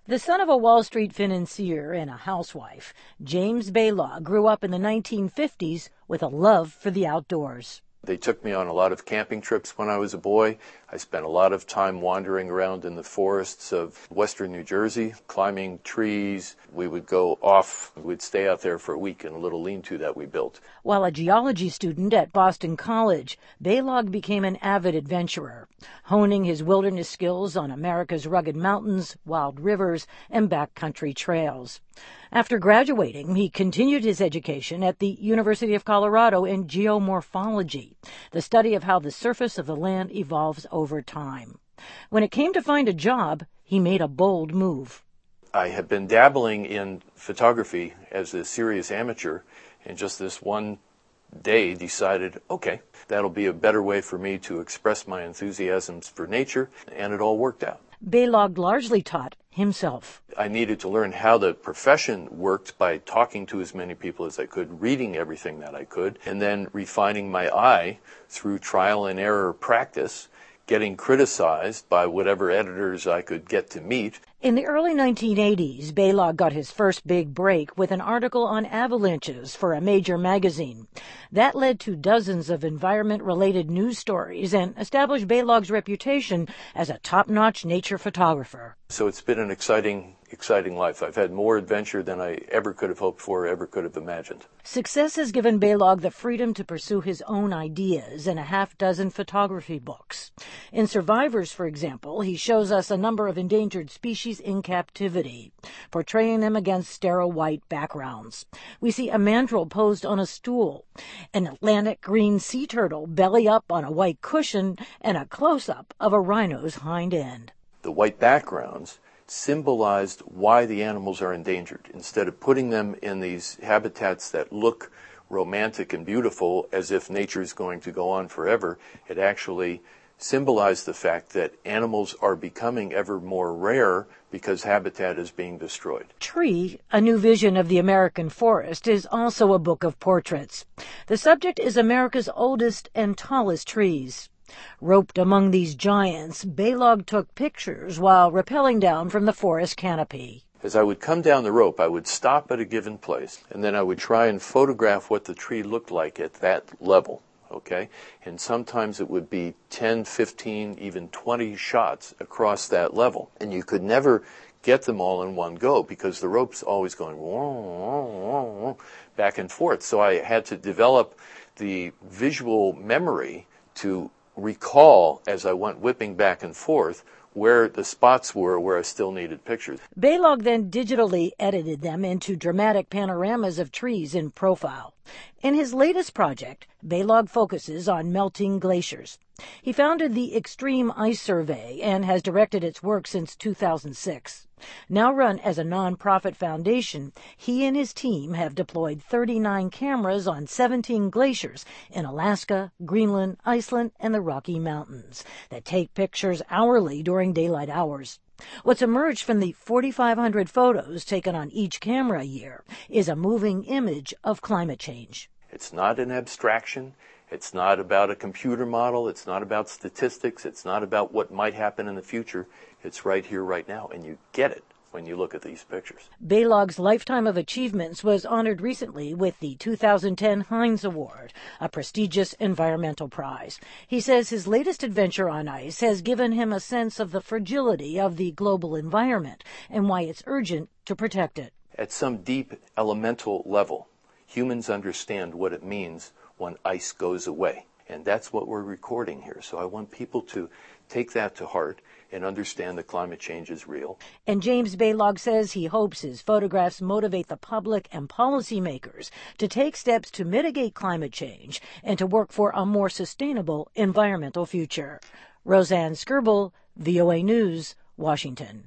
The son of a Wall Street financier and a housewife, James Balog grew up in the 1950s with a love for the outdoors. They took me on a lot of camping trips when I was a boy. I spent a lot of time wandering around in the forests of western New Jersey, climbing trees. We would go off. We'd stay out there for a week in a little lean-to that we built. While a geology student at Boston College, Balog became an avid adventurer, honing his wilderness skills on America's rugged mountains, wild rivers, and backcountry trails. After graduating, he continued his education at the University of Colorado in geomorphology, the study of how the surface of the land evolves over time. When it came to find a job, he made a bold move. I had been dabbling in photography as a serious amateur, and just this one day decided, okay, that'll be a better way for me to express my enthusiasms for nature, and it all worked out. Balog largely taught himself. I needed to learn how the profession worked by talking to as many people as I could, reading everything that I could, and then refining my eye through trial and error practice, getting criticized by whatever editors I could get to meet. In the early 1980s, Balog got his first big break with an article on avalanches for a major magazine. That led to dozens of environment-related news stories and established Balog's reputation as a top-notch nature photographer. So it's been an exciting life. I've had more adventure than I ever could have hoped for, ever could have imagined. Success has given Balog the freedom to pursue his own ideas in a half-dozen photography books. In Survivors, for example, he shows us a number of endangered species in captivity, portraying them against sterile white backgrounds. We see a mandrill posed on a stool, an Atlantic green sea turtle belly up on a white cushion, and a close-up of a rhino's hind end. The white backgrounds symbolized why the animals are endangered. Instead of putting them in these habitats that look romantic and beautiful as if nature is going to go on forever, it actually symbolized the fact that animals are becoming ever more rare because habitat is being destroyed. Tree, A New Vision of the American Forest, is also a book of portraits. The subject is America's oldest and tallest trees. Roped among these giants, Balog took pictures while rappelling down from the forest canopy. As I would come down the rope, I would stop at a given place, and then I would try and photograph what the tree looked like at that level, okay? And sometimes it would be 10, 15, even 20 shots across that level. And you could never get them all in one go because the rope's always going back and forth. So I had to develop the visual memory to recall as I went whipping back and forth where the spots were where I still needed pictures. Balog then digitally edited them into dramatic panoramas of trees in profile. In his latest project, Balog focuses on melting glaciers. He founded the Extreme Ice Survey and has directed its work since 2006. Now run as a non-profit foundation, he and his team have deployed 39 cameras on 17 glaciers in Alaska, Greenland, Iceland, and the Rocky Mountains that take pictures hourly during daylight hours. What's emerged from the 4,500 photos taken on each camera a year is a moving image of climate change. It's not an abstraction. It's not about a computer model. It's not about statistics. It's not about what might happen in the future. It's right here, right now, and you get it when you look at these pictures. Balog's Lifetime of Achievements was honored recently with the 2010 Heinz Award, a prestigious environmental prize. He says his latest adventure on ice has given him a sense of the fragility of the global environment and why it's urgent to protect it. At some deep elemental level, humans understand what it means when ice goes away. And that's what we're recording here. So I want people to take that to heart and understand that climate change is real. And James Balog says he hopes his photographs motivate the public and policymakers to take steps to mitigate climate change and to work for a more sustainable environmental future. Roseanne Skirble, VOA News, Washington.